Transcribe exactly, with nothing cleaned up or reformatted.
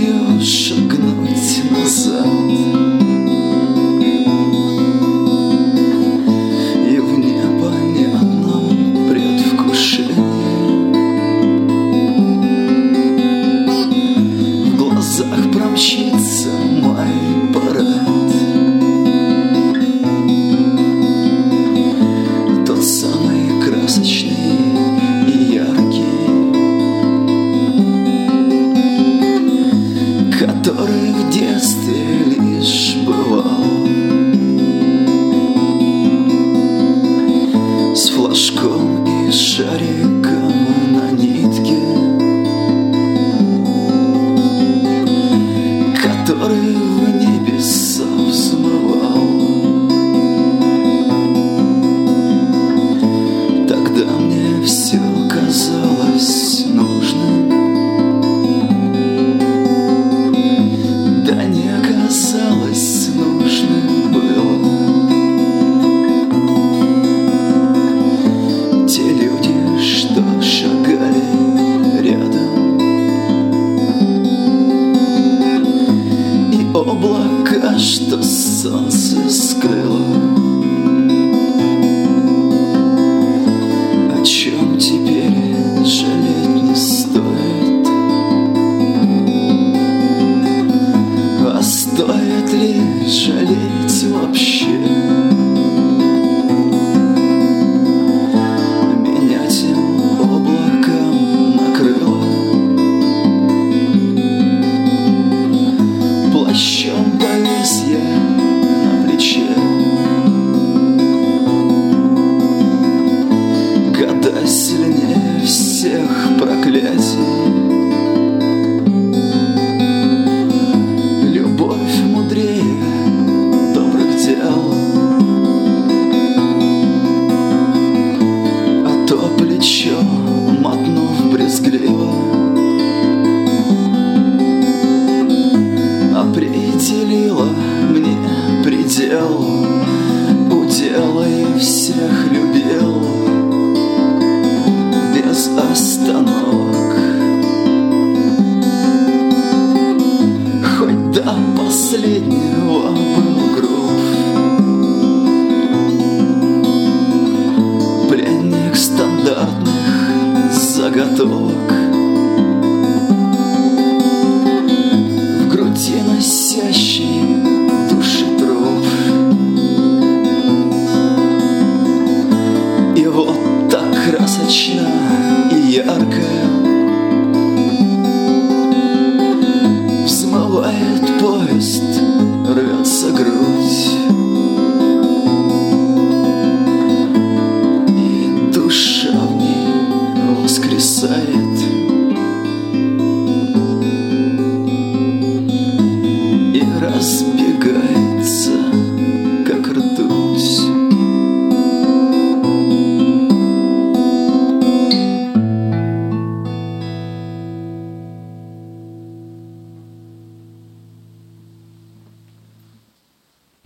боюсь шагнуть назад, и в непонятном предвкушении в глазах промчится мой парад, тот самый красочный и яркий, который в детстве лишь бывал, с флажком и шариком на нитке, который в небеса взмывал. Тогда мне все казалось нужным, да не оказалось нужным было. Те люди, что шагали рядом, и облака, что солнце скрыло, о чем теперь жалеть не стоит. А стоит ли жалеть вообще? Меня тем облаком накрыло, плащом повис я на плече, года сильнее всех проклятий. Любовь мудрее добрых дел, а то плечо, мотнув брезгливо, определила